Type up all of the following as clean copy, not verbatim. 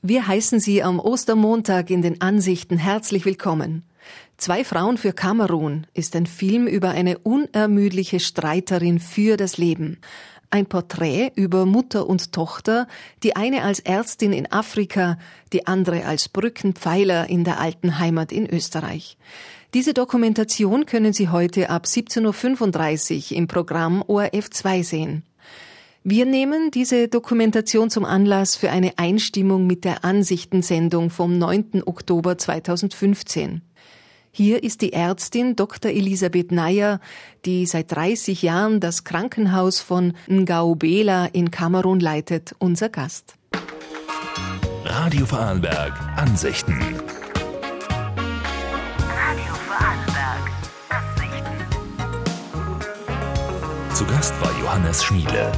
Wir heißen Sie am Ostermontag in den Ansichten herzlich willkommen. »Zwei Frauen für Kamerun« ist ein Film über eine unermüdliche Streiterin für das Leben. Ein Porträt über Mutter und Tochter, die eine als Ärztin in Afrika, die andere als Brückenpfeiler in der alten Heimat in Österreich. Diese Dokumentation können Sie heute ab 17.35 Uhr im Programm ORF 2 sehen. Wir nehmen diese Dokumentation zum Anlass für eine Einstimmung mit der Ansichtensendung vom 9. Oktober 2015. Hier ist die Ärztin Dr. Elisabeth Naya, die seit 30 Jahren das Krankenhaus von Ngaubela in Kamerun leitet, unser Gast. Radio Vorarlberg, Ansichten. Radio Vorarlberg, Ansichten. Zu Gast war Johannes Schmiele.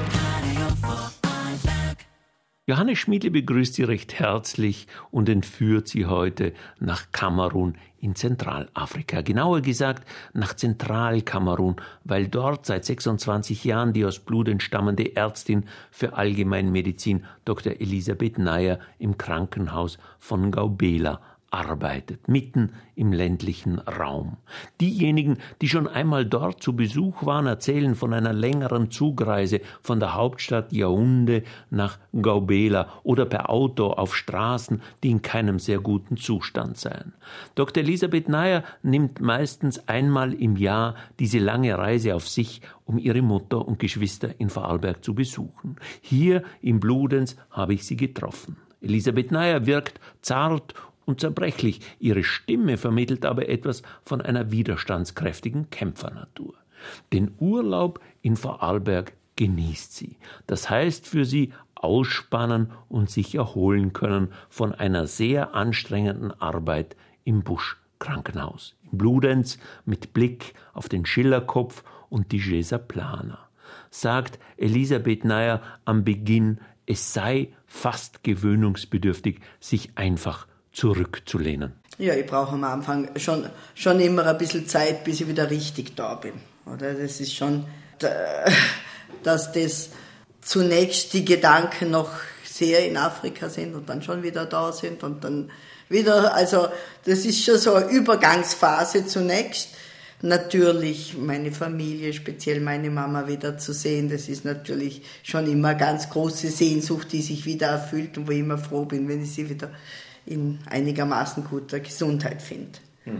Johannes Schmiele begrüßt Sie recht herzlich und entführt Sie heute nach Kamerun in Zentralafrika. Genauer gesagt nach Zentralkamerun, weil dort seit 26 Jahren die aus Blut entstammende Ärztin für Allgemeinmedizin Dr. Elisabeth Naya im Krankenhaus von Ngaubela arbeitet, mitten im ländlichen Raum. Diejenigen, die schon einmal dort zu Besuch waren, erzählen von einer längeren Zugreise von der Hauptstadt Yaoundé nach Ngaubela oder per Auto auf Straßen, die in keinem sehr guten Zustand seien. Dr. Elisabeth Naya nimmt meistens einmal im Jahr diese lange Reise auf sich, um ihre Mutter und Geschwister in Vorarlberg zu besuchen. Hier in Bludenz habe ich sie getroffen. Elisabeth Naya wirkt zart und zerbrechlich. Ihre Stimme vermittelt aber etwas von einer widerstandskräftigen Kämpfernatur. Den Urlaub in Vorarlberg genießt sie. Das heißt für sie ausspannen und sich erholen können von einer sehr anstrengenden Arbeit im Busch-Krankenhaus. In Bludenz mit Blick auf den Schillerkopf und die Gesa Plana. Sagt Elisabeth Naya am Beginn, es sei fast gewöhnungsbedürftig, sich einfach zurückzulehnen. Ja, ich brauche am Anfang schon immer ein bisschen Zeit, bis ich wieder richtig da bin. Oder das ist schon, dass das zunächst die Gedanken noch sehr in Afrika sind und dann schon wieder da sind und dann wieder, also das ist schon so eine Übergangsphase zunächst. Natürlich meine Familie, speziell meine Mama wieder zu sehen, das ist natürlich schon immer eine ganz große Sehnsucht, die sich wieder erfüllt und wo ich immer froh bin, wenn ich sie wieder in einigermaßen guter Gesundheit finde.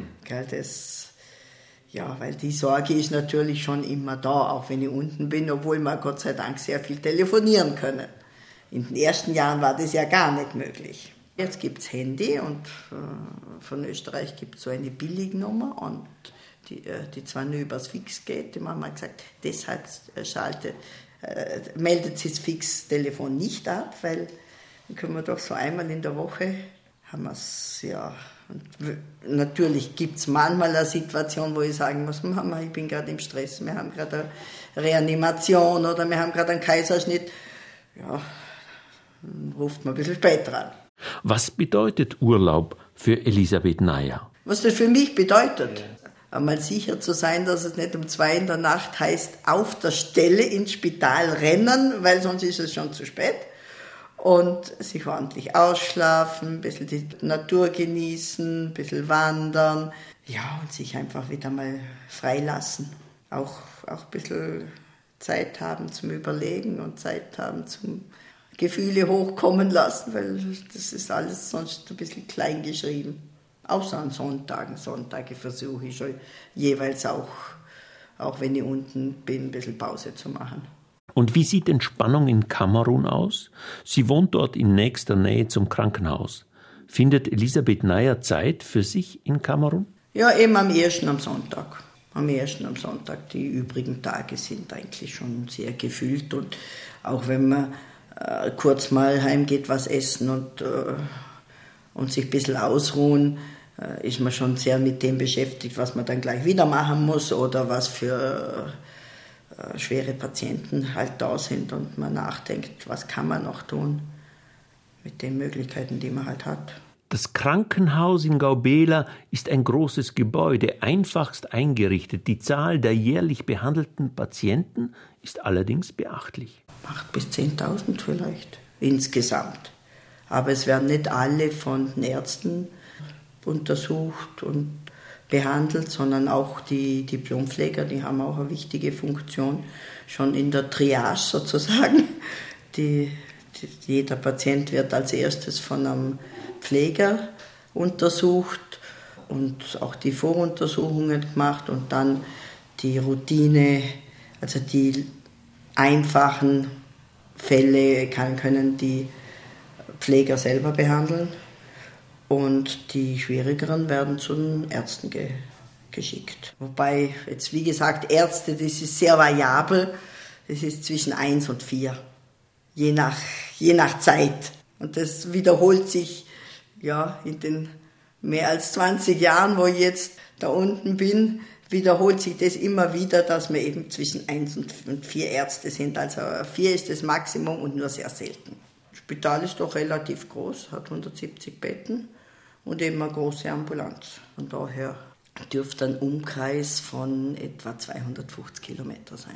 Weil die Sorge ist natürlich schon immer da, auch wenn ich unten bin, obwohl wir Gott sei Dank sehr viel telefonieren können. In den ersten Jahren war das ja gar nicht möglich. Jetzt gibt es Handy und von Österreich gibt es so eine Billignummer und die zwar nur übers Fix geht, die Mama hat gesagt, deshalb meldet sie das Fixtelefon nicht ab, weil dann können wir doch so einmal in der Woche haben wir es, ja. Und natürlich gibt es manchmal eine Situation, wo ich sagen muss, Mama, ich bin gerade im Stress, wir haben gerade eine Reanimation oder wir haben gerade einen Kaiserschnitt. Ja, dann ruft man ein bisschen später an. Was bedeutet Urlaub für Elisabeth Naya? Was das für mich bedeutet? Einmal sicher zu sein, dass es nicht um 2 in der Nacht heißt, auf der Stelle ins Spital rennen, weil sonst ist es schon zu spät. Und sich ordentlich ausschlafen, ein bisschen die Natur genießen, ein bisschen wandern. Ja, und sich einfach wieder mal freilassen. Auch ein bisschen Zeit haben zum Überlegen und Zeit haben zum Gefühle hochkommen lassen, weil das ist alles sonst ein bisschen klein geschrieben. Außer an Sonntagen. Sonntage versuche ich schon jeweils auch wenn ich unten bin, ein bisschen Pause zu machen. Und wie sieht Entspannung in Kamerun aus? Sie wohnt dort in nächster Nähe zum Krankenhaus. Findet Elisabeth Naya Zeit für sich in Kamerun? Ja, eben am ersten am Sonntag. Am ersten am Sonntag. Die übrigen Tage sind eigentlich schon sehr gefüllt. Und auch wenn man kurz mal heimgeht, was essen und sich ein bisschen ausruhen, ist man schon sehr mit dem beschäftigt, was man dann gleich wieder machen muss oder was für schwere Patienten halt da sind und man nachdenkt, was kann man noch tun mit den Möglichkeiten, die man halt hat. Das Krankenhaus in Ngaubela ist ein großes Gebäude, einfachst eingerichtet. Die Zahl der jährlich behandelten Patienten ist allerdings beachtlich. 8.000 bis 10.000 vielleicht insgesamt. Aber es werden nicht alle von den Ärzten untersucht und behandelt, sondern auch die Diplompfleger, die haben auch eine wichtige Funktion, schon in der Triage sozusagen. Jeder Patient wird als erstes von einem Pfleger untersucht und auch die Voruntersuchungen gemacht und dann die Routine, also die einfachen Fälle können die Pfleger selber behandeln und die schwierigeren werden zu den Ärzten geschickt. Wobei, jetzt wie gesagt, Ärzte, das ist sehr variabel, das ist zwischen 1 und 4, je nach Zeit. Und das wiederholt sich ja in den mehr als 20 Jahren, wo ich jetzt da unten bin, wiederholt sich das immer wieder, dass wir eben zwischen 1 und 4 Ärzte sind. Also 4 ist das Maximum und nur sehr selten. Das Spital ist doch relativ groß, hat 170 Betten und eben eine große Ambulanz. Von daher dürfte ein Umkreis von etwa 250 Kilometer sein.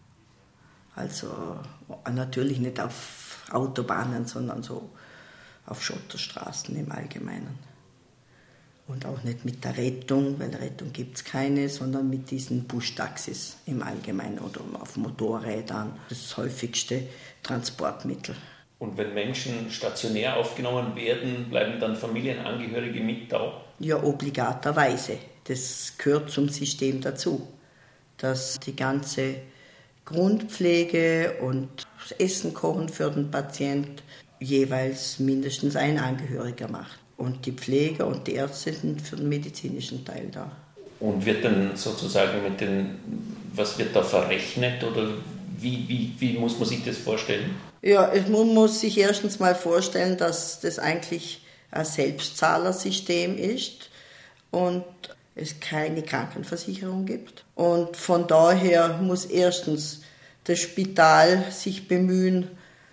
Also natürlich nicht auf Autobahnen, sondern so auf Schotterstraßen im Allgemeinen. Und auch nicht mit der Rettung, weil Rettung gibt es keine, sondern mit diesen Buschtaxis im Allgemeinen oder auf Motorrädern. Das häufigste Transportmittel. Und wenn Menschen stationär aufgenommen werden, bleiben dann Familienangehörige mit da? Ja, obligaterweise. Das gehört zum System dazu, dass die ganze Grundpflege und das Essen kochen für den Patient jeweils mindestens ein Angehöriger macht. Und die Pfleger und die Ärzte sind für den medizinischen Teil da. Und wird dann sozusagen was wird da verrechnet oder wie muss man sich das vorstellen? Ja, man muss sich erstens mal vorstellen, dass das eigentlich ein Selbstzahlersystem ist und es keine Krankenversicherung gibt. Und von daher muss erstens das Spital sich bemühen,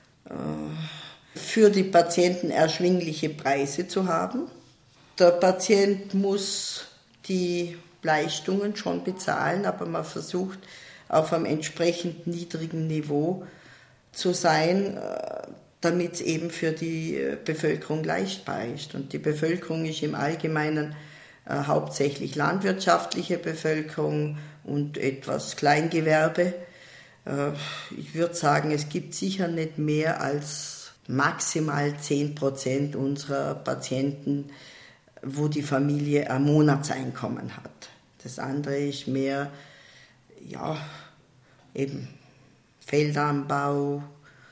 für die Patienten erschwingliche Preise zu haben. Der Patient muss die Leistungen schon bezahlen, aber man versucht auf einem entsprechend niedrigen Niveau zu sein, damit es eben für die Bevölkerung leistbar ist. Und die Bevölkerung ist im Allgemeinen hauptsächlich landwirtschaftliche Bevölkerung und etwas Kleingewerbe. Ich würde sagen, es gibt sicher nicht mehr als maximal 10% unserer Patienten, wo die Familie ein Monatseinkommen hat. Das andere ist mehr, ja, eben Feldanbau,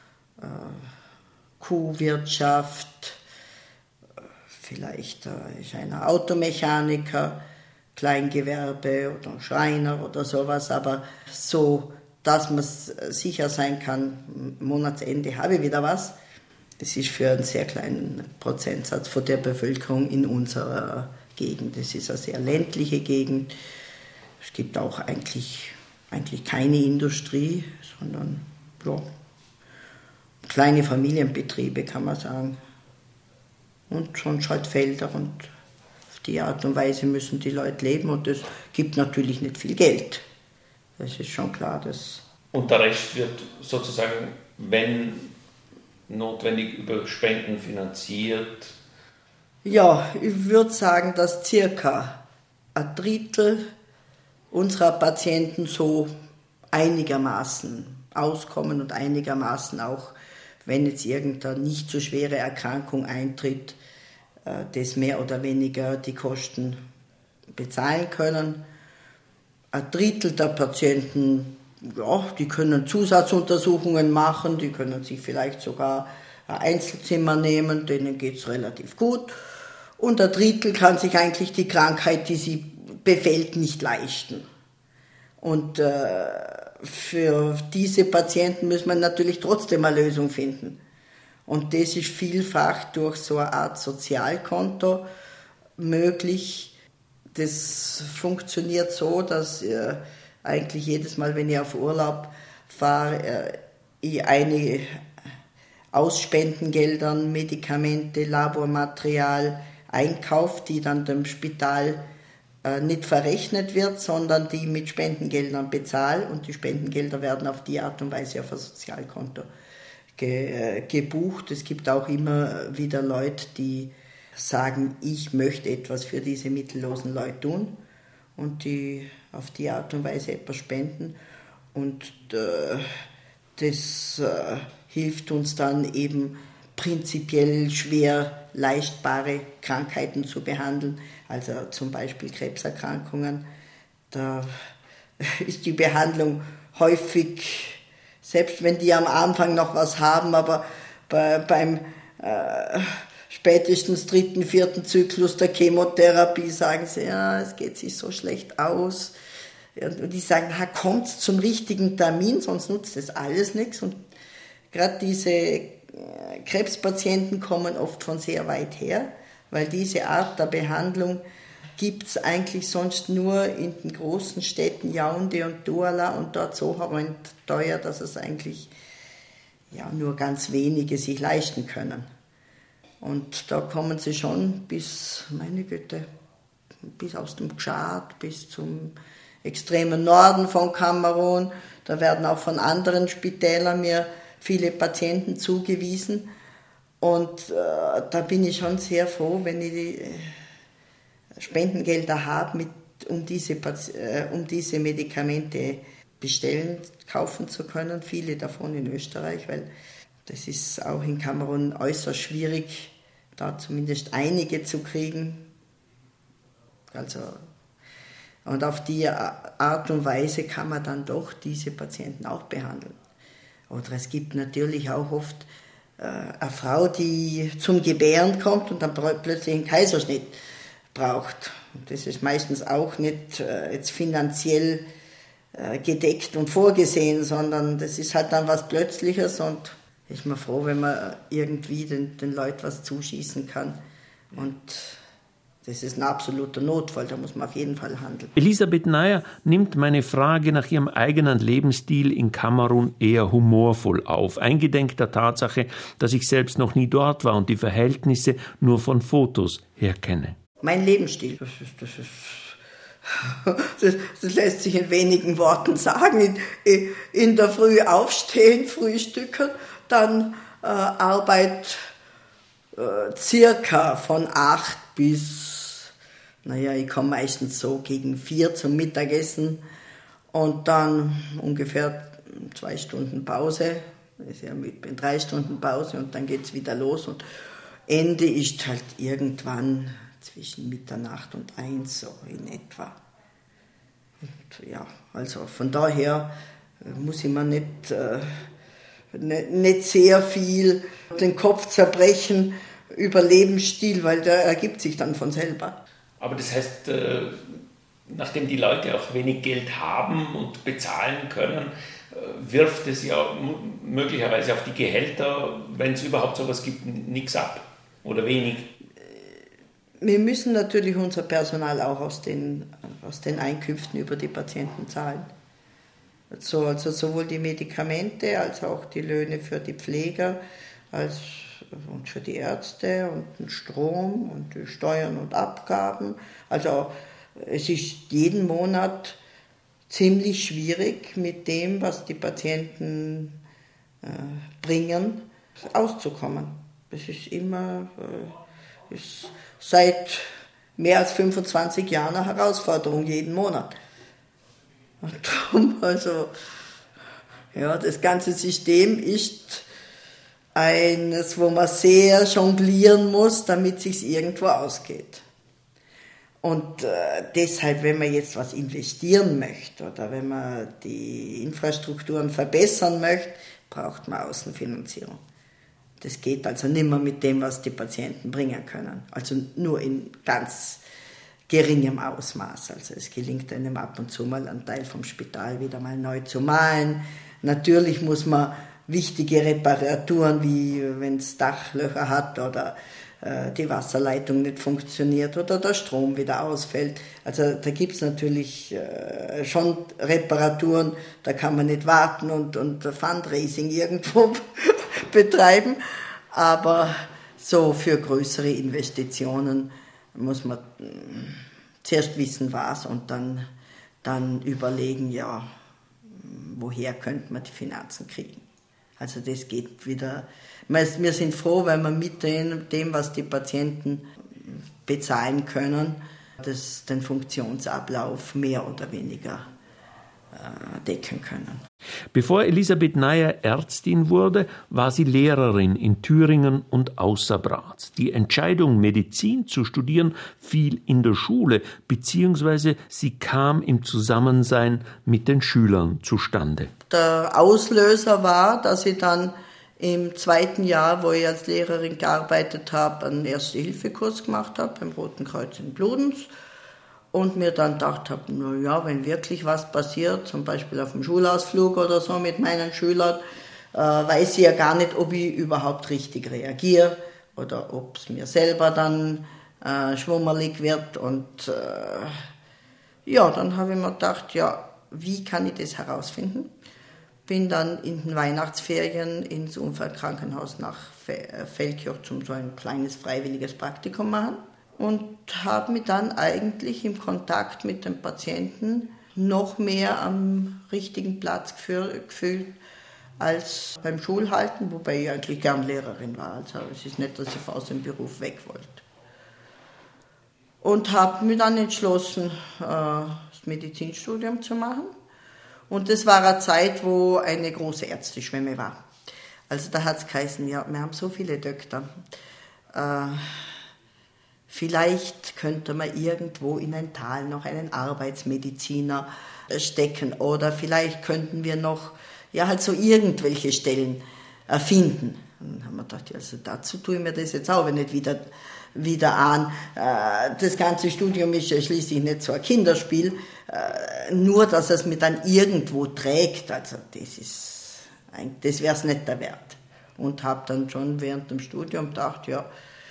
Kuhwirtschaft, vielleicht ist einer Automechaniker, Kleingewerbe oder Schreiner oder sowas, aber so, dass man sicher sein kann, Monatsende habe ich wieder was. Das ist für einen sehr kleinen Prozentsatz von der Bevölkerung in unserer Gegend. Das ist eine sehr ländliche Gegend. Es gibt auch eigentlich keine Industrie, sondern ja, kleine Familienbetriebe, kann man sagen. Und sonst halt Felder und auf die Art und Weise müssen die Leute leben und das gibt natürlich nicht viel Geld. Das ist schon klar. Und der Rest wird sozusagen, wenn notwendig, über Spenden finanziert? Ja, ich würde sagen, dass circa ein Drittel unserer Patienten so einigermaßen auskommen und einigermaßen auch, wenn jetzt irgendeine nicht so schwere Erkrankung eintritt, das mehr oder weniger die Kosten bezahlen können. Ein Drittel der Patienten, ja, die können Zusatzuntersuchungen machen, die können sich vielleicht sogar ein Einzelzimmer nehmen, denen geht es relativ gut. Und ein Drittel kann sich eigentlich die Krankheit, die sie befällt, nicht leisten. Und für diese Patienten muss man natürlich trotzdem eine Lösung finden. Und das ist vielfach durch so eine Art Sozialkonto möglich. Das funktioniert so, dass eigentlich jedes Mal, wenn ich auf Urlaub fahre, ich einige aus Spendengeldern Medikamente, Labormaterial einkaufe, die dann dem Spital nicht verrechnet wird, sondern die mit Spendengeldern bezahle und die Spendengelder werden auf die Art und Weise auf ein Sozialkonto gebucht. Es gibt auch immer wieder Leute, die sagen, ich möchte etwas für diese mittellosen Leute tun und die auf die Art und Weise etwas spenden. Und das hilft uns dann eben prinzipiell schwer leistbare Krankheiten zu behandeln, also zum Beispiel Krebserkrankungen. Da ist die Behandlung häufig, selbst wenn die am Anfang noch was haben, aber beim spätestens 3., 4. Zyklus der Chemotherapie sagen sie, ja, es geht sich so schlecht aus. Und die sagen, kommt zum richtigen Termin, sonst nutzt das alles nichts. Und gerade diese Krebspatienten kommen oft von sehr weit her, weil diese Art der Behandlung gibt es eigentlich sonst nur in den großen Städten Yaoundé und Douala und dort so teuer, dass es eigentlich nur ganz wenige sich leisten können. Und da kommen sie schon bis, meine Güte, bis aus dem Tschad, bis zum extremen Norden von Kamerun. Da werden auch von anderen Spitälern mir viele Patienten zugewiesen. Und da bin ich schon sehr froh, wenn ich die Spendengelder habe, um diese Medikamente kaufen zu können. Viele davon in Österreich, weil das ist auch in Kamerun äußerst schwierig, da zumindest einige zu kriegen. Also, und auf die Art und Weise kann man dann doch diese Patienten auch behandeln. Oder es gibt natürlich auch oft eine Frau, die zum Gebären kommt und dann plötzlich einen Kaiserschnitt braucht. Und das ist meistens auch nicht jetzt finanziell gedeckt und vorgesehen, sondern das ist halt dann was Plötzliches und ist man froh, wenn man irgendwie den Leuten was zuschießen kann. Und das ist ein absoluter Notfall, da muss man auf jeden Fall handeln. Elisabeth Nayer nimmt meine Frage nach ihrem eigenen Lebensstil in Kamerun eher humorvoll auf, eingedenk der Tatsache, dass ich selbst noch nie dort war und die Verhältnisse nur von Fotos her kenne. Mein Lebensstil, das lässt sich in wenigen Worten sagen. In der Früh aufstehen, frühstücken, dann Arbeit circa von 8 bis, ich komme meistens so gegen 4 zum Mittagessen und dann ungefähr 2 Stunden Pause, ist ja mit 3 Stunden Pause und dann geht's wieder los und Ende ist halt irgendwann zwischen Mitternacht und 1, so in etwa. Und ja, also von daher muss ich mir nicht sehr viel den Kopf zerbrechen über Lebensstil, weil der ergibt sich dann von selber. Aber das heißt, nachdem die Leute auch wenig Geld haben und bezahlen können, wirft es ja möglicherweise auf die Gehälter, wenn es überhaupt sowas gibt, nichts ab oder wenig. Wir müssen natürlich unser Personal auch aus den Einkünften über die Patienten zahlen. Also sowohl die Medikamente als auch die Löhne für die Pfleger und für die Ärzte und den Strom und die Steuern und Abgaben. Also es ist jeden Monat ziemlich schwierig, mit dem, was die Patienten bringen, auszukommen. Das ist immer... ist seit mehr als 25 Jahren eine Herausforderung, jeden Monat. Und darum, das ganze System ist eines, wo man sehr jonglieren muss, damit es sich irgendwo ausgeht. Und deshalb, wenn man jetzt was investieren möchte oder wenn man die Infrastrukturen verbessern möchte, braucht man Außenfinanzierung. Das geht also nicht mehr mit dem, was die Patienten bringen können. Also nur in ganz geringem Ausmaß. Also es gelingt einem ab und zu mal einen Teil vom Spital wieder mal neu zu malen. Natürlich muss man wichtige Reparaturen, wie wenn es Dachlöcher hat oder die Wasserleitung nicht funktioniert oder der Strom wieder ausfällt. Also da gibt es natürlich schon Reparaturen, da kann man nicht warten und Fundraising irgendwo betreiben, aber so für größere Investitionen muss man zuerst wissen, was und dann überlegen, woher könnte man die Finanzen kriegen. Also das geht wieder. Wir sind froh, wenn wir mit dem, was die Patienten bezahlen können, den Funktionsablauf mehr oder weniger decken können. Bevor Elisabeth Neier Ärztin wurde, war sie Lehrerin in Thüringen und Außerbraz. Die Entscheidung, Medizin zu studieren, fiel in der Schule, beziehungsweise sie kam im Zusammensein mit den Schülern zustande. Der Auslöser war, dass ich dann im 2. Jahr, wo ich als Lehrerin gearbeitet habe, einen Erste-Hilfe-Kurs gemacht habe beim Roten Kreuz in Bludenz. Und mir dann gedacht habe, naja, wenn wirklich was passiert, zum Beispiel auf dem Schulausflug oder so mit meinen Schülern, weiß ich ja gar nicht, ob ich überhaupt richtig reagiere oder ob es mir selber dann schwummelig wird. Und dann habe ich mir gedacht, ja, wie kann ich das herausfinden? Bin dann in den Weihnachtsferien ins Unfallkrankenhaus nach Feldkirch um so ein kleines freiwilliges Praktikum machen. Und habe mich dann eigentlich im Kontakt mit dem Patienten noch mehr am richtigen Platz gefühlt als beim Schulhalten, wobei ich eigentlich gern Lehrerin war. Also es ist nicht, dass ich aus dem Beruf weg wollte. Und habe mich dann entschlossen, das Medizinstudium zu machen. Und das war eine Zeit, wo eine große Ärzteschwemme war. Also da hat es geheißen, ja, wir haben so viele Doktor. Vielleicht könnte man irgendwo in ein Tal noch einen Arbeitsmediziner stecken oder vielleicht könnten wir noch so irgendwelche Stellen erfinden. Und dann haben wir gedacht, also dazu tue ich mir das jetzt auch nicht wieder an. Das ganze Studium ist ja schließlich nicht so ein Kinderspiel, nur dass es mir dann irgendwo trägt. Also das wäre es nicht der Wert. Und habe dann schon während dem Studium gedacht, ja,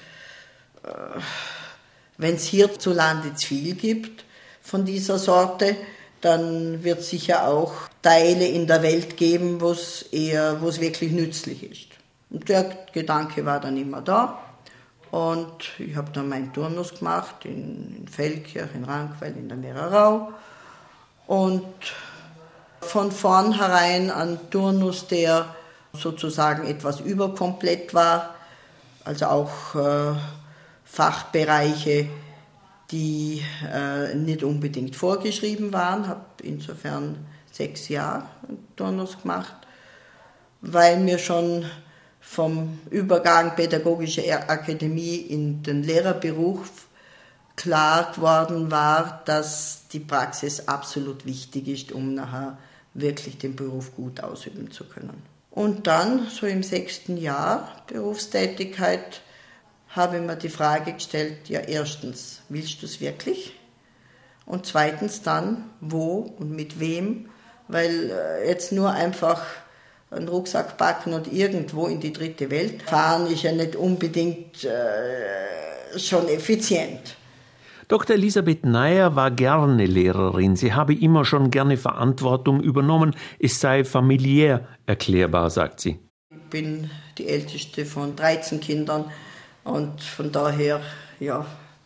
wenn es hierzulande zu viel gibt von dieser Sorte, dann wird es sicher auch Teile in der Welt geben, wo es wirklich nützlich ist. Und der Gedanke war dann immer da. Und ich habe dann meinen Turnus gemacht in Feldkirch, in Rankwell, in der Mererau. Und von vornherein ein Turnus, der sozusagen etwas überkomplett war, also auch Fachbereiche, die nicht unbedingt vorgeschrieben waren. Habe insofern 6 Jahre Turnus gemacht, weil mir schon vom Übergang Pädagogische Akademie in den Lehrerberuf klar geworden war, dass die Praxis absolut wichtig ist, um nachher wirklich den Beruf gut ausüben zu können. Und dann, so im 6. Jahr Berufstätigkeit, habe ich mir die Frage gestellt, ja erstens, willst du es wirklich? Und zweitens dann, wo und mit wem? Weil jetzt nur einfach einen Rucksack packen und irgendwo in die 3. Welt fahren ist ja nicht unbedingt schon effizient. Dr. Elisabeth Neier war gerne Lehrerin. Sie habe immer schon gerne Verantwortung übernommen. Es sei familiär erklärbar, sagt sie. Ich bin die älteste von 13 Kindern und von daher, ja,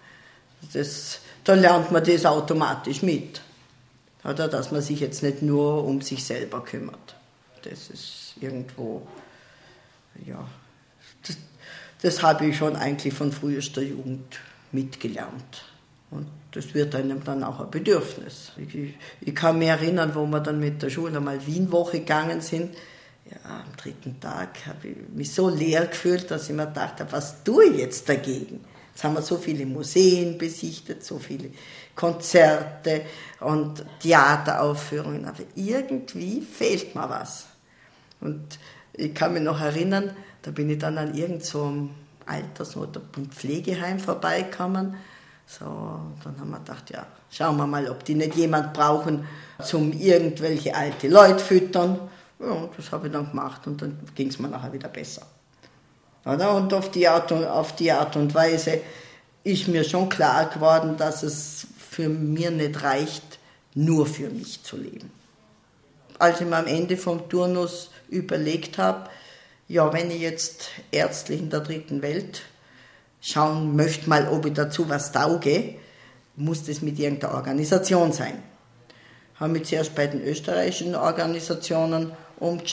da lernt man das automatisch mit. Oder dass man sich jetzt nicht nur um sich selber kümmert. Das ist irgendwo, ja, das habe ich schon eigentlich von frühester Jugend mitgelernt. Und das wird einem dann auch ein Bedürfnis. Ich kann mich erinnern, wo wir dann mit der Schule einmal Wienwoche gegangen sind. Ja, am 3. Tag habe ich mich so leer gefühlt, dass ich mir gedacht habe, was tue ich jetzt dagegen? Jetzt haben wir so viele Museen besichtigt, so viele Konzerte und Theateraufführungen. Aber irgendwie fehlt mir was. Und ich kann mich noch erinnern, da bin ich dann an irgend so einem Alters- oder Pflegeheim vorbeigekommen. So, dann haben wir gedacht, ja, schauen wir mal, ob die nicht jemand brauchen, zum irgendwelche alte Leute füttern. Ja, das habe ich dann gemacht und dann ging es mir nachher wieder besser. Oder? Und auf die Art und Weise ist mir schon klar geworden, dass es für mich nicht reicht, nur für mich zu leben. Als ich mir am Ende vom Turnus überlegt habe, ja, wenn ich jetzt ärztlich in der 3. Welt schauen möchte, mal, ob ich dazu was tauge, muss das mit irgendeiner Organisation sein. Habe mich zuerst bei den österreichischen Organisationen umgeschaut.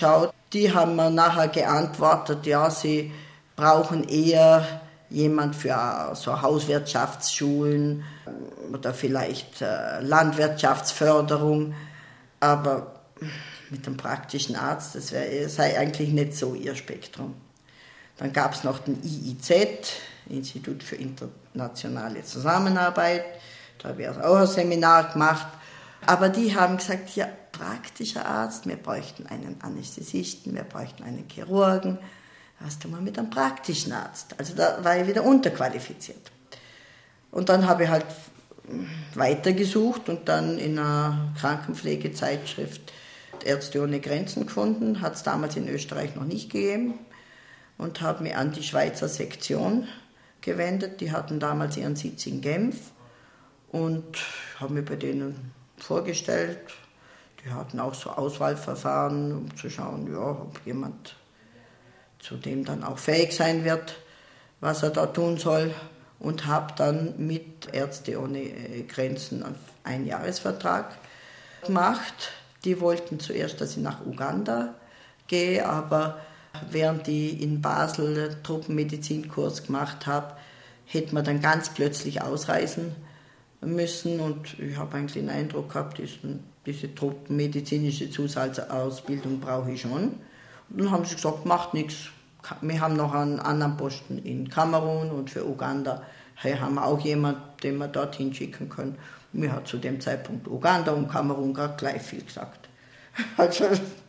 Die haben mir nachher geantwortet, ja, sie brauchen eher jemand für so Hauswirtschaftsschulen oder vielleicht Landwirtschaftsförderung, aber mit einem praktischen Arzt, das sei eigentlich nicht so ihr Spektrum. Dann gab es noch den IIZ, Institut für internationale Zusammenarbeit, da habe ich auch ein Seminar gemacht, aber die haben gesagt, ja, praktischer Arzt, wir bräuchten einen Anästhesisten, wir bräuchten einen Chirurgen, was tun wir mit einem praktischen Arzt? Also da war ich wieder unterqualifiziert. Und dann habe ich halt weitergesucht und dann in einer Krankenpflegezeitschrift Ärzte ohne Grenzen gefunden, hat es damals in Österreich noch nicht gegeben, und habe mich an die Schweizer Sektion gewendet. Die hatten damals ihren Sitz in Genf und habe mich bei denen vorgestellt. Die hatten auch so Auswahlverfahren, um zu schauen, ja, ob jemand zu dem dann auch fähig sein wird, was er da tun soll. Und habe dann mit Ärzte ohne Grenzen einen Einjahresvertrag gemacht. Die wollten zuerst, dass ich nach Uganda gehe, aber während ich in Basel Truppenmedizinkurs gemacht habe, hätte man dann ganz plötzlich ausreisen müssen. Und ich habe eigentlich den Eindruck gehabt, diese truppenmedizinische Zusatzausbildung brauche ich schon. Und dann haben sie gesagt, macht nichts. Wir haben noch einen anderen Posten in Kamerun und für Uganda haben wir auch jemanden, den wir dorthin schicken können. Mir hat zu dem Zeitpunkt Uganda und Kamerun gerade gleich viel gesagt. Also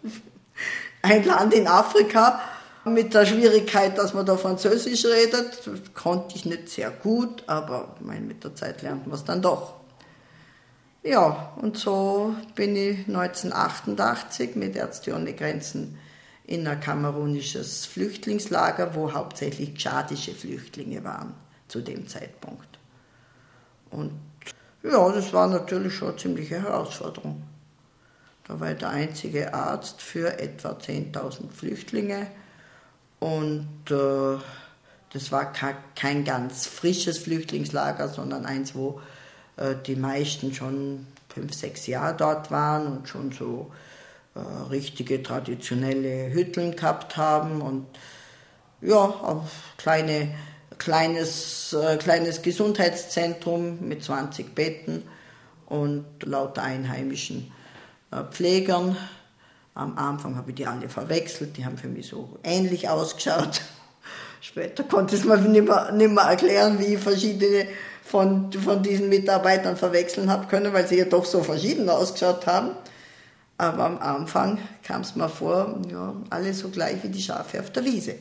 ein Land in Afrika mit der Schwierigkeit, dass man da Französisch redet, konnte ich nicht sehr gut, aber mit der Zeit lernt man es dann doch. Ja, und so bin ich 1988 mit Ärzte ohne Grenzen in ein kamerunisches Flüchtlingslager, wo hauptsächlich tschadische Flüchtlinge waren zu dem Zeitpunkt. Und ja, das war natürlich schon eine ziemliche Herausforderung. Da war ich der einzige Arzt für etwa 10.000 Flüchtlinge und das war kein ganz frisches Flüchtlingslager, sondern eins, wo die meisten schon 5-6 Jahre dort waren und schon so richtige traditionelle Hütten gehabt haben und ja, auch kleines Gesundheitszentrum mit 20 Betten und lauter einheimischen Pflegern. Am Anfang habe ich die alle verwechselt, die haben für mich so ähnlich ausgeschaut. Später konnte ich es mir nicht mehr erklären, wie ich verschiedene von diesen Mitarbeitern verwechseln habe können, weil sie ja doch so verschieden ausgeschaut haben. Aber am Anfang kam es mir vor, ja, alle so gleich wie die Schafe auf der Wiese.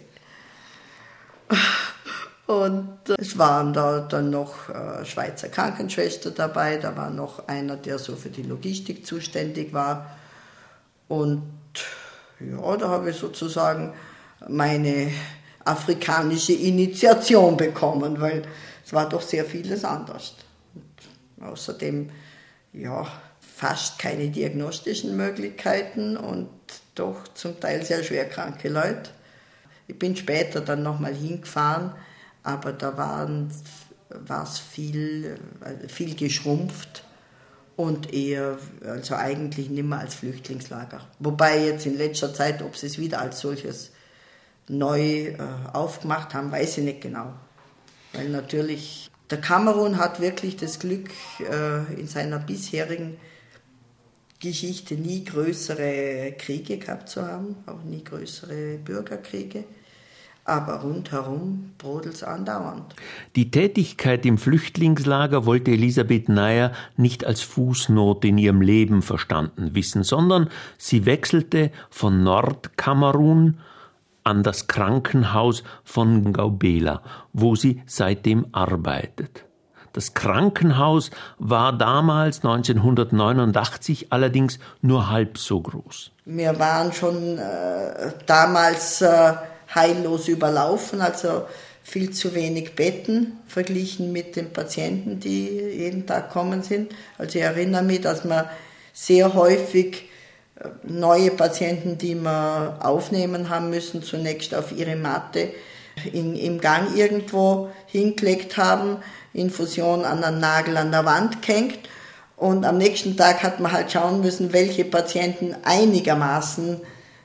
Und es waren da dann noch Schweizer Krankenschwester dabei, da war noch einer, der so für die Logistik zuständig war. Und ja, da habe ich sozusagen meine afrikanische Initiation bekommen, weil es war doch sehr vieles anders. Und außerdem, ja, fast keine diagnostischen Möglichkeiten und doch zum Teil sehr schwerkranke Leute. Ich bin später dann nochmal hingefahren, aber da war es viel geschrumpft und eher, also eigentlich nicht mehr als Flüchtlingslager. Wobei jetzt in letzter Zeit, ob sie es wieder als solches neu aufgemacht haben, weiß ich nicht genau. Weil natürlich, der Kamerun hat wirklich das Glück, in seiner bisherigen Geschichte nie größere Kriege gehabt zu haben, auch nie größere Bürgerkriege. Aber rundherum brodelt es andauernd. Die Tätigkeit im Flüchtlingslager wollte Elisabeth Nayer nicht als Fußnote in ihrem Leben verstanden wissen, sondern sie wechselte von Nordkamerun an das Krankenhaus von Gaubela, wo sie seitdem arbeitet. Das Krankenhaus war damals 1989 allerdings nur halb so groß. Wir waren schon damals heillos überlaufen, also viel zu wenig Betten verglichen mit den Patienten, die jeden Tag kommen sind. Also ich erinnere mich, dass wir sehr häufig neue Patienten, die wir aufnehmen haben müssen, zunächst auf ihre Matte im Gang irgendwo hingelegt haben, Infusion an einen Nagel an der Wand gehängt und am nächsten Tag hat man halt schauen müssen, welche Patienten einigermaßen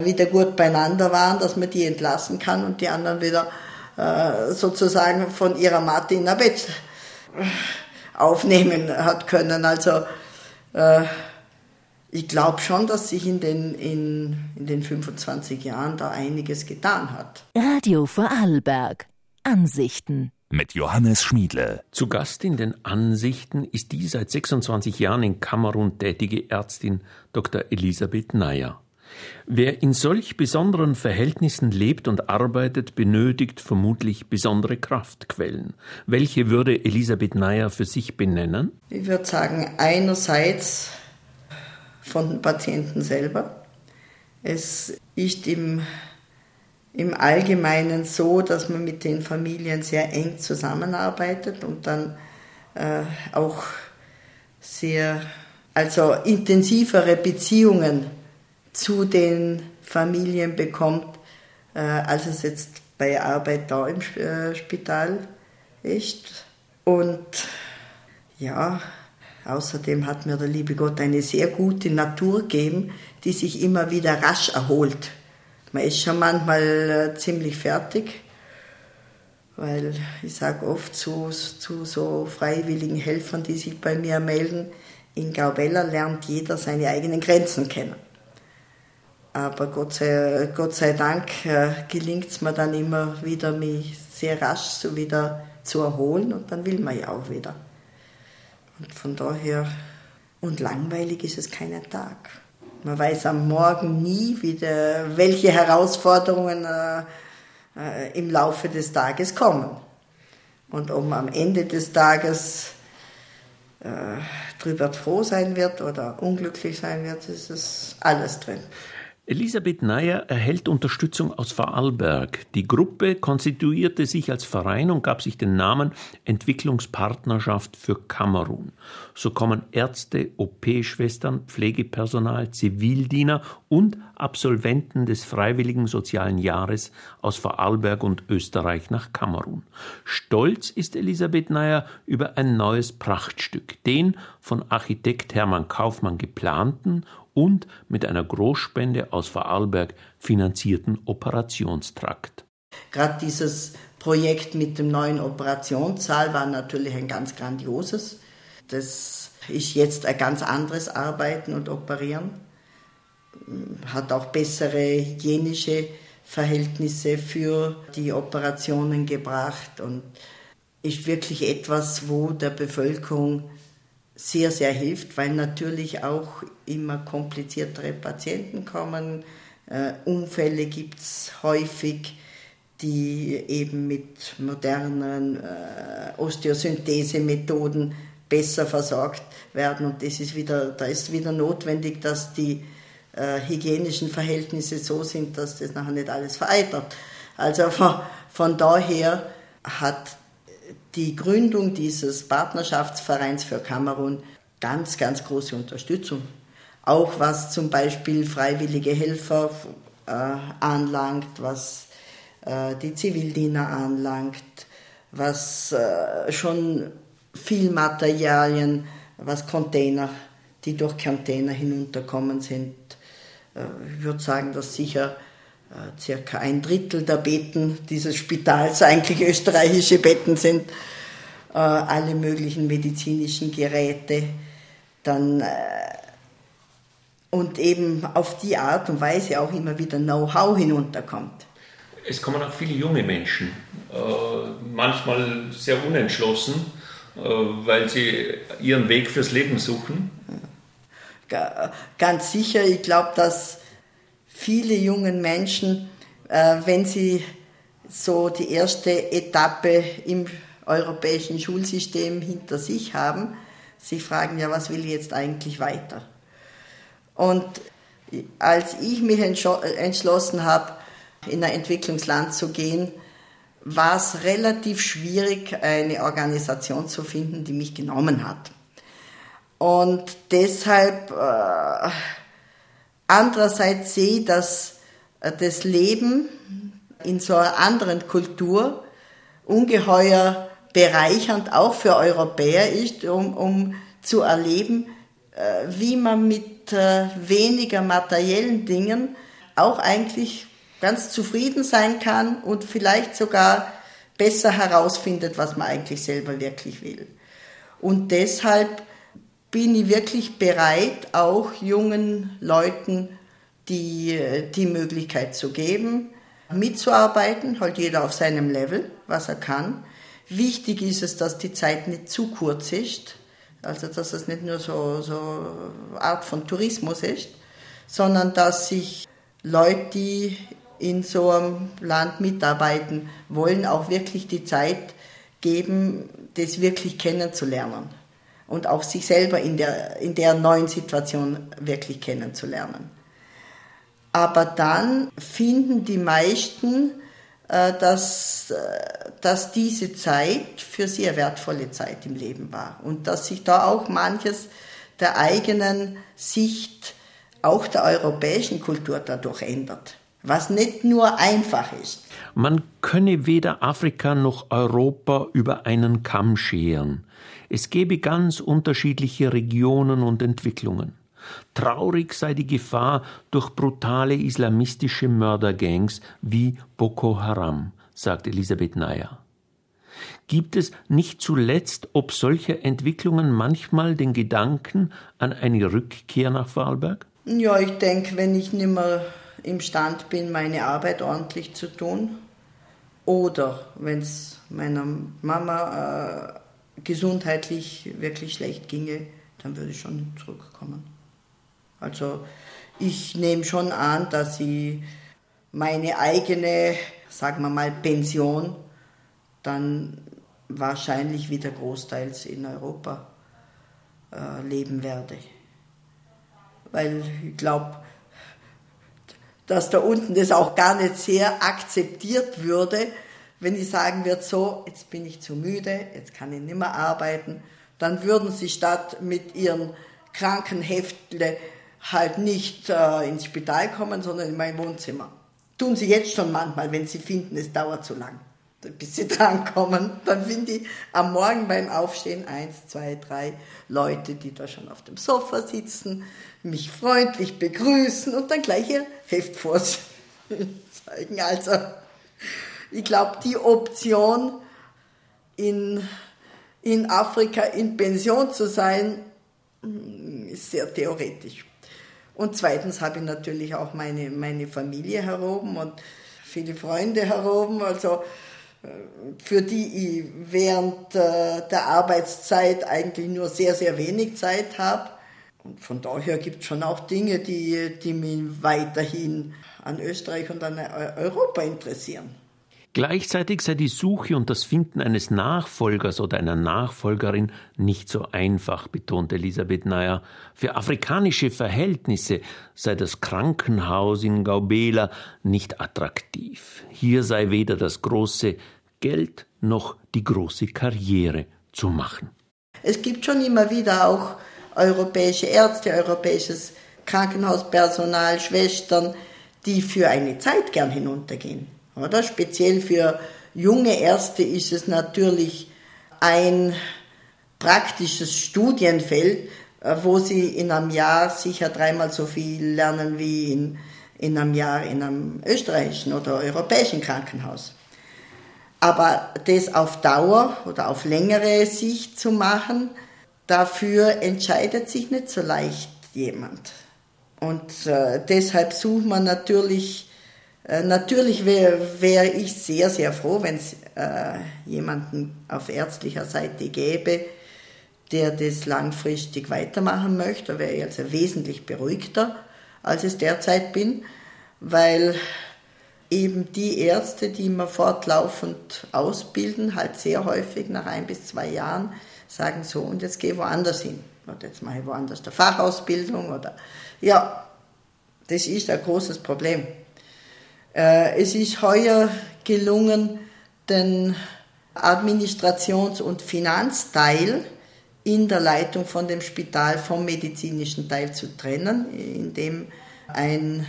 wieder gut beieinander waren, dass man die entlassen kann und die anderen wieder sozusagen von ihrer Matte in ein Bett aufnehmen hat können. Also ich glaube schon, dass sich in den 25 Jahren da einiges getan hat. Radio Vorarlberg. Ansichten. Mit Johannes Schmiedle. Zu Gast in den Ansichten ist die seit 26 Jahren in Kamerun tätige Ärztin Dr. Elisabeth Nayer. Wer in solch besonderen Verhältnissen lebt und arbeitet, benötigt vermutlich besondere Kraftquellen. Welche würde Elisabeth Nayer für sich benennen? Ich würde sagen, einerseits von den Patienten selber. Es ist im Allgemeinen so, dass man mit den Familien sehr eng zusammenarbeitet und dann auch sehr, also intensivere Beziehungen zu den Familien bekommt, als es jetzt bei Arbeit da im Spital ist. Und ja, außerdem hat mir der liebe Gott eine sehr gute Natur gegeben, die sich immer wieder rasch erholt. Man ist schon manchmal ziemlich fertig, weil ich sage oft zu so freiwilligen Helfern, die sich bei mir melden, in Gaubella lernt jeder seine eigenen Grenzen kennen. Aber Gott sei Dank gelingt es mir dann immer wieder, mich sehr rasch so wieder zu erholen und dann will man ja auch wieder. Und von daher, und langweilig ist es keinen Tag. Man weiß am Morgen nie wieder, welche Herausforderungen im Laufe des Tages kommen. Und ob man am Ende des Tages drüber froh sein wird oder unglücklich sein wird, ist alles drin. Elisabeth Nayer erhält Unterstützung aus Vorarlberg. Die Gruppe konstituierte sich als Verein und gab sich den Namen Entwicklungspartnerschaft für Kamerun. So kommen Ärzte, OP-Schwestern, Pflegepersonal, Zivildiener und Absolventen des Freiwilligen Sozialen Jahres aus Vorarlberg und Österreich nach Kamerun. Stolz ist Elisabeth Nayer über ein neues Prachtstück, den von Architekt Hermann Kaufmann geplanten und mit einer Großspende aus Vorarlberg finanzierten Operationstrakt. Gerade dieses Projekt mit dem neuen Operationssaal war natürlich ein ganz grandioses. Das ist jetzt ein ganz anderes Arbeiten und Operieren. Hat auch bessere hygienische Verhältnisse für die Operationen gebracht und ist wirklich etwas, wo der Bevölkerung sehr, sehr hilft, weil natürlich auch immer kompliziertere Patienten kommen. Unfälle gibt es häufig, die eben mit modernen Osteosynthese-Methoden besser versorgt werden. Und da ist wieder notwendig, dass die hygienischen Verhältnisse so sind, dass das nachher nicht alles vereitert. Also von daher hat die Gründung dieses Partnerschaftsvereins für Kamerun ganz, ganz große Unterstützung. Auch was zum Beispiel freiwillige Helfer anlangt, was die Zivildiener anlangt, was schon viel Materialien, was Container, die durch Container hinunterkommen sind. Ich würde sagen, dass sicher circa 1/3 der Betten dieses Spitals eigentlich österreichische Betten sind, alle möglichen medizinischen Geräte, dann und eben auf die Art und Weise auch immer wieder Know-how hinunterkommt. Es kommen auch viele junge Menschen, manchmal sehr unentschlossen, weil sie ihren Weg fürs Leben suchen. Ganz sicher, ich glaube, dass viele jungen Menschen, wenn sie so die erste Etappe im europäischen Schulsystem hinter sich haben, sich fragen, ja, was will ich jetzt eigentlich weiter? Und als ich mich entschlossen habe, in ein Entwicklungsland zu gehen, war es relativ schwierig, eine Organisation zu finden, die mich genommen hat. Und deshalb andererseits sehe ich, dass das Leben in so einer anderen Kultur ungeheuer bereichernd auch für Europäer ist, um zu erleben, wie man mit weniger materiellen Dingen auch eigentlich ganz zufrieden sein kann und vielleicht sogar besser herausfindet, was man eigentlich selber wirklich will. Und deshalb bin ich wirklich bereit, auch jungen Leuten die Möglichkeit zu geben, mitzuarbeiten, halt jeder auf seinem Level, was er kann. Wichtig ist es, dass die Zeit nicht zu kurz ist, also dass es nicht nur so eine Art von Tourismus ist, sondern dass sich Leute, die in so einem Land mitarbeiten wollen, auch wirklich die Zeit geben, das wirklich kennenzulernen und auch sich selber in der neuen Situation wirklich kennenzulernen. Aber dann finden die meisten, dass diese Zeit für sie eine wertvolle Zeit im Leben war und dass sich da auch manches der eigenen Sicht, auch der europäischen Kultur dadurch ändert, was nicht nur einfach ist. Man könne weder Afrika noch Europa über einen Kamm scheren. Es gebe ganz unterschiedliche Regionen und Entwicklungen. Traurig sei die Gefahr durch brutale islamistische Mördergangs wie Boko Haram, sagt Elisabeth Nayer. Gibt es nicht zuletzt ob solcher Entwicklungen manchmal den Gedanken an eine Rückkehr nach Vorarlberg? Ja, ich denke, wenn ich nicht mehr imstand bin, meine Arbeit ordentlich zu tun, oder wenn es meiner Mama gesundheitlich wirklich schlecht ginge, dann würde ich schon zurückkommen. Also ich nehme schon an, dass ich meine eigene, sagen wir mal, Pension dann wahrscheinlich wieder großteils in Europa leben werde. Weil ich glaube, dass da unten das auch gar nicht sehr akzeptiert würde, wenn ich sagen würde, so, jetzt bin ich zu müde, jetzt kann ich nicht mehr arbeiten, dann würden sie statt mit ihren Krankenheftle halt nicht ins Spital kommen, sondern in mein Wohnzimmer. Tun sie jetzt schon manchmal, wenn sie finden, es dauert zu lang, bis sie drankommen. Dann finde ich am Morgen beim Aufstehen 1, 2, 3 Leute, die da schon auf dem Sofa sitzen, mich freundlich begrüßen und dann gleich ihr Heft vorzeigen. Also ich glaube, die Option, in Afrika in Pension zu sein, ist sehr theoretisch. Und zweitens habe ich natürlich auch meine Familie heroben und viele Freunde heroben, also für die ich während der Arbeitszeit eigentlich nur sehr, sehr wenig Zeit habe. Und von daher gibt es schon auch Dinge, die mich weiterhin an Österreich und an Europa interessieren. Gleichzeitig sei die Suche und das Finden eines Nachfolgers oder einer Nachfolgerin nicht so einfach, betont Elisabeth Nayer. Für afrikanische Verhältnisse sei das Krankenhaus in Gaubela nicht attraktiv. Hier sei weder das große Geld noch die große Karriere zu machen. Es gibt schon immer wieder auch europäische Ärzte, europäisches Krankenhauspersonal, Schwestern, die für eine Zeit gern hinuntergehen. Oder? Speziell für junge Ärzte ist es natürlich ein praktisches Studienfeld, wo sie in einem Jahr sicher 3-mal so viel lernen wie in einem Jahr in einem österreichischen oder europäischen Krankenhaus. Aber das auf Dauer oder auf längere Sicht zu machen, dafür entscheidet sich nicht so leicht jemand. Und deshalb sucht man natürlich wäre ich sehr, sehr froh, wenn es jemanden auf ärztlicher Seite gäbe, der das langfristig weitermachen möchte. Da wäre ich also wesentlich beruhigter, als ich derzeit bin, weil eben die Ärzte, die wir fortlaufend ausbilden, halt sehr häufig nach 1 bis 2 Jahren sagen so, und jetzt gehe ich woanders hin. Oder jetzt mache ich woanders eine Fachausbildung. Oder ja, das ist ein großes Problem. Es ist heuer gelungen, den Administrations- und Finanzteil in der Leitung von dem Spital vom medizinischen Teil zu trennen, indem ein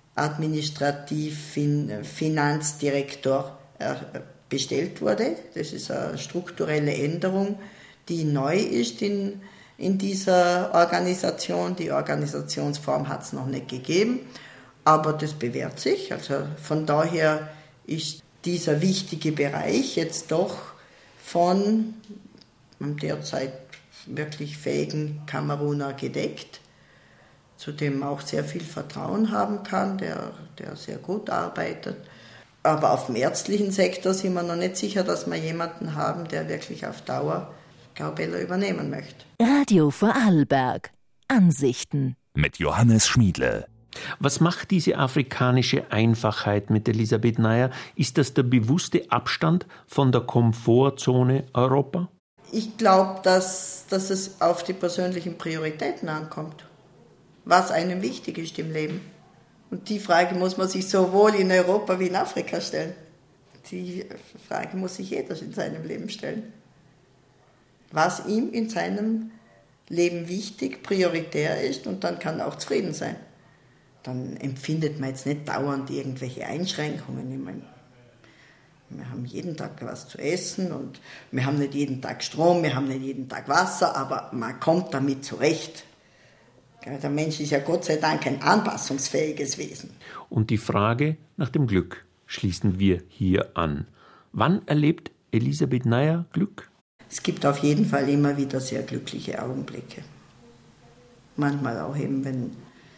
Administrativ-Finanzdirektor bestellt wurde. Das ist eine strukturelle Änderung, die neu ist in dieser Organisation. Die Organisationsform hat es noch nicht gegeben. Aber das bewährt sich. Also von daher ist dieser wichtige Bereich jetzt doch von einem derzeit wirklich fähigen Kameruner gedeckt, zu dem man auch sehr viel Vertrauen haben kann, der sehr gut arbeitet. Aber auf dem ärztlichen Sektor sind wir noch nicht sicher, dass wir jemanden haben, der wirklich auf Dauer Graubella übernehmen möchte. Radio Vorarlberg. Ansichten. Mit Johannes Schmiedle. Was macht diese afrikanische Einfachheit mit Elisabeth Nayar? Ist das der bewusste Abstand von der Komfortzone Europa? Ich glaube, dass es auf die persönlichen Prioritäten ankommt, was einem wichtig ist im Leben. Und die Frage muss man sich sowohl in Europa wie in Afrika stellen. Die Frage muss sich jeder in seinem Leben stellen. Was ihm in seinem Leben wichtig, prioritär ist, und dann kann er auch zufrieden sein. Dann empfindet man jetzt nicht dauernd irgendwelche Einschränkungen. Ich meine, wir haben jeden Tag was zu essen und wir haben nicht jeden Tag Strom, wir haben nicht jeden Tag Wasser, aber man kommt damit zurecht. Der Mensch ist ja Gott sei Dank ein anpassungsfähiges Wesen. Und die Frage nach dem Glück schließen wir hier an. Wann erlebt Elisabeth Nayar Glück? Es gibt auf jeden Fall immer wieder sehr glückliche Augenblicke. Manchmal auch eben, wenn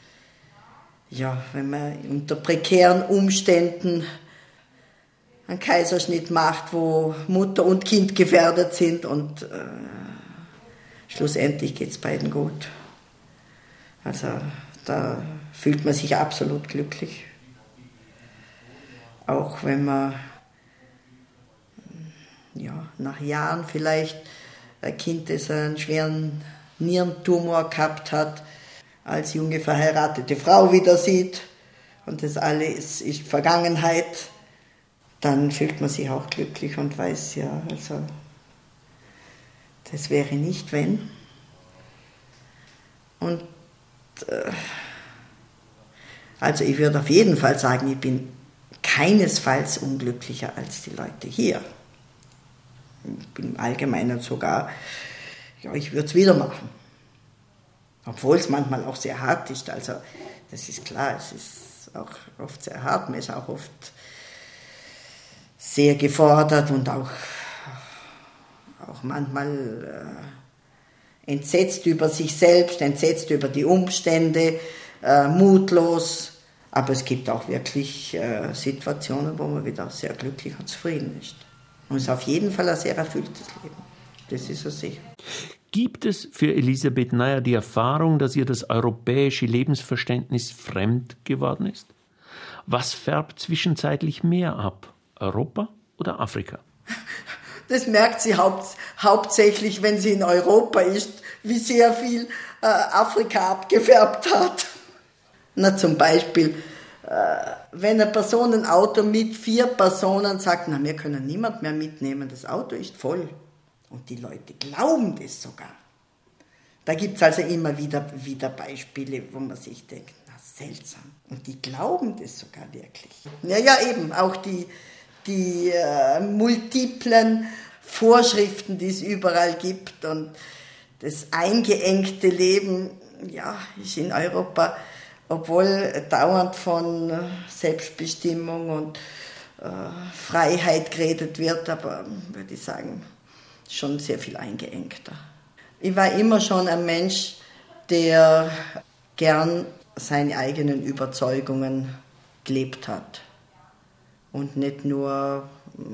man unter prekären Umständen einen Kaiserschnitt macht, wo Mutter und Kind gefährdet sind und schlussendlich geht es beiden gut. Also da fühlt man sich absolut glücklich. Auch wenn man nach Jahren vielleicht ein Kind, das einen schweren Nierentumor gehabt hat, als junge verheiratete Frau wieder sieht und das alles ist Vergangenheit, dann fühlt man sich auch glücklich und weiß, also das wäre nicht wenn. Und also ich würde auf jeden Fall sagen, ich bin keinesfalls unglücklicher als die Leute hier. Ich bin im Allgemeinen sogar, ich würde es wieder machen. Obwohl es manchmal auch sehr hart ist. Also das ist klar, es ist auch oft sehr hart. Man ist auch oft sehr gefordert und auch manchmal entsetzt über sich selbst, entsetzt über die Umstände, mutlos. Aber es gibt auch wirklich Situationen, wo man wieder sehr glücklich und zufrieden ist. Und es ist auf jeden Fall ein sehr erfülltes Leben. Das ist so sicher. Gibt es für Elisabeth Nayar die Erfahrung, dass ihr das europäische Lebensverständnis fremd geworden ist? Was färbt zwischenzeitlich mehr ab? Europa oder Afrika? Das merkt sie hauptsächlich, wenn sie in Europa ist, wie sehr viel Afrika abgefärbt hat. Na, zum Beispiel, wenn eine Personenauto mit 4 Personen sagt, wir können niemand mehr mitnehmen, das Auto ist voll. Und die Leute glauben das sogar. Da gibt es also immer wieder Beispiele, wo man sich denkt, seltsam. Und die glauben das sogar wirklich. Ja, eben, auch die multiplen Vorschriften, die es überall gibt und das eingeengte Leben, ist in Europa, obwohl dauernd von Selbstbestimmung und Freiheit geredet wird, aber würde ich sagen, schon sehr viel eingeengter. Ich war immer schon ein Mensch, der gern seine eigenen Überzeugungen gelebt hat und nicht nur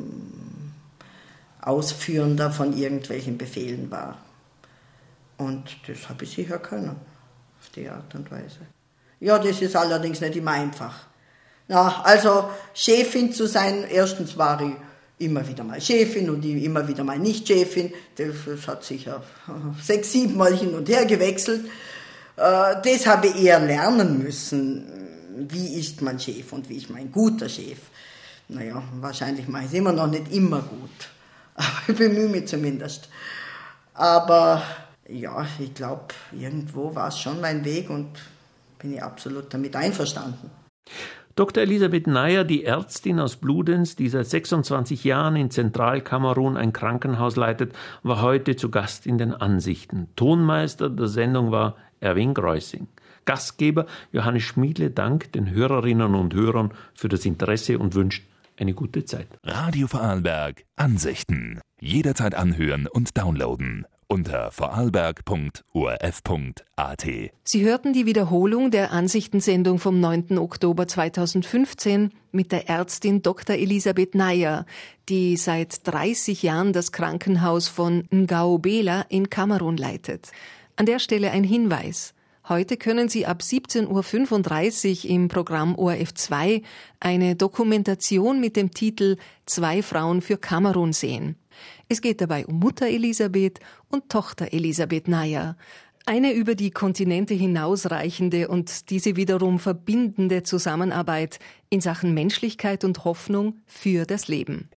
Ausführender von irgendwelchen Befehlen war. Und das habe ich sicher können, auf die Art und Weise. Ja, das ist allerdings nicht immer einfach. Also Chefin zu sein, erstens war ich immer wieder mal Chefin und immer wieder mal nicht Chefin. Das hat sicher 6, 7 Mal hin und her gewechselt. Das habe ich eher lernen müssen. Wie ist man Chef und wie ist man ein guter Chef? Wahrscheinlich mache ich es immer noch nicht immer gut. Aber ich bemühe mich zumindest. Aber ich glaube, irgendwo war es schon mein Weg und bin ich absolut damit einverstanden. Dr. Elisabeth Nayar, die Ärztin aus Bludenz, die seit 26 Jahren in Zentralkamerun ein Krankenhaus leitet, war heute zu Gast in den Ansichten. Tonmeister der Sendung war Erwin Greusing. Gastgeber Johannes Schmiedle dankt den Hörerinnen und Hörern für das Interesse und wünscht eine gute Zeit. Radio Vorarlberg Ansichten. Jederzeit anhören und downloaden unter vorarlberg.orf.at. Sie hörten die Wiederholung der Ansichtensendung vom 9. Oktober 2015 mit der Ärztin Dr. Elisabeth Nayer, die seit 30 Jahren das Krankenhaus von Ngaobela in Kamerun leitet. An der Stelle ein Hinweis. Heute können Sie ab 17.35 Uhr im Programm ORF2 eine Dokumentation mit dem Titel »Zwei Frauen für Kamerun« sehen. Es geht dabei um Mutter Elisabeth und Tochter Elisabeth Nayer. Eine über die Kontinente hinausreichende und diese wiederum verbindende Zusammenarbeit in Sachen Menschlichkeit und Hoffnung für das Leben.